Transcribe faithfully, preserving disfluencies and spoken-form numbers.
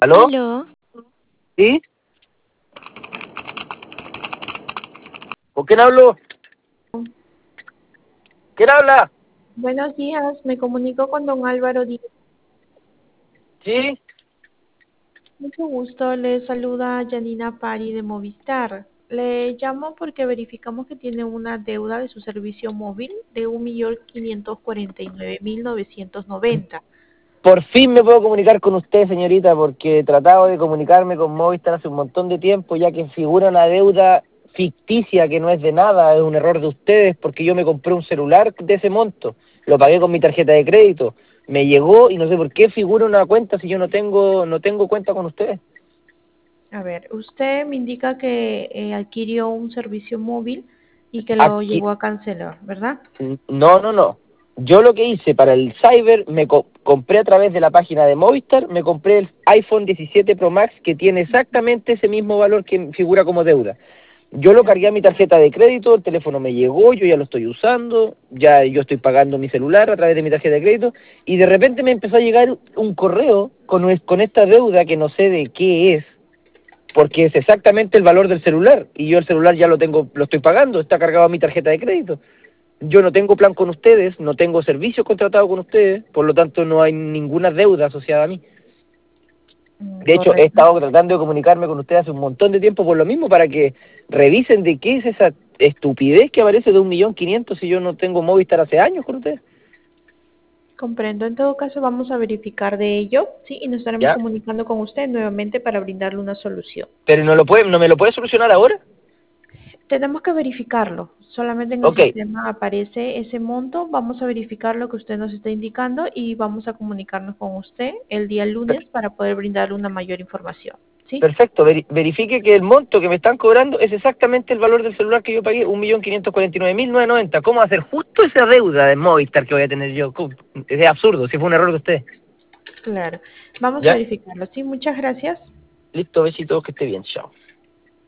¿Aló? Aló, ¿Sí? ¿Con quién hablo? ¿Quién habla? Buenos días, me comunico con don Álvaro Díaz. ¿Sí? Mucho gusto, le saluda Janina Pari de Movistar. Le llamo porque verificamos que tiene una deuda de su servicio móvil de un millón quinientos cuarenta y nueve mil novecientos noventa. Por fin me puedo comunicar con usted, señorita, porque he tratado de comunicarme con Movistar hace un montón de tiempo, ya que figura una deuda ficticia que no es de nada, es un error de ustedes, porque yo me compré un celular de ese monto, lo pagué con mi tarjeta de crédito, me llegó y no sé por qué figura una cuenta si yo no tengo no tengo cuenta con ustedes. A ver, usted me indica que eh, adquirió un servicio móvil y que lo Aquí, llegó a cancelar, ¿verdad? no, no, no. Yo lo que hice para el Cyber, me co- compré a través de la página de Movistar, me compré el iPhone diecisiete Pro Max que tiene exactamente ese mismo valor que figura como deuda. Yo lo Ya. cargué a mi tarjeta de crédito, el teléfono me llegó, yo ya lo estoy usando, ya yo estoy pagando mi celular a través de mi tarjeta de crédito y de repente me empezó a llegar un correo con, es- con esta deuda que no sé de qué es, porque es exactamente el valor del celular y yo el celular ya lo tengo, lo estoy pagando, está cargado a mi tarjeta de crédito. Yo no tengo plan con ustedes, no tengo servicios contratados con ustedes, por lo tanto no hay ninguna deuda asociada a mí. Mm, De hecho, he correcto. estado tratando de comunicarme con ustedes hace un montón de tiempo por lo mismo, para que revisen de qué es esa estupidez que aparece de un millón quinientos si yo no tengo Movistar hace años con ustedes. Comprendo. En todo caso, vamos a verificar de ello, ¿sí? Y nos estaremos ¿Ya? comunicando con usted nuevamente para brindarle una solución. Pero no lo puede, no me lo puede solucionar ahora. Tenemos que verificarlo. Solamente en el Ok, sistema aparece ese monto. Vamos a verificar lo que usted nos está indicando y vamos a comunicarnos con usted el día lunes per- para poder brindarle una mayor información, ¿sí? perfecto. Veri- verifique que el monto que me están cobrando es exactamente el valor del celular que yo pagué, un millón quinientos cuarenta y nueve mil novecientos noventa. ¿Cómo hacer justo esa deuda de Movistar que voy a tener yo? ¿Cómo? Es absurdo, si fue un error de ustedes. Claro. Vamos a ¿Ya? verificarlo, ¿sí? Muchas gracias. Listo, besitos, que esté bien, chao.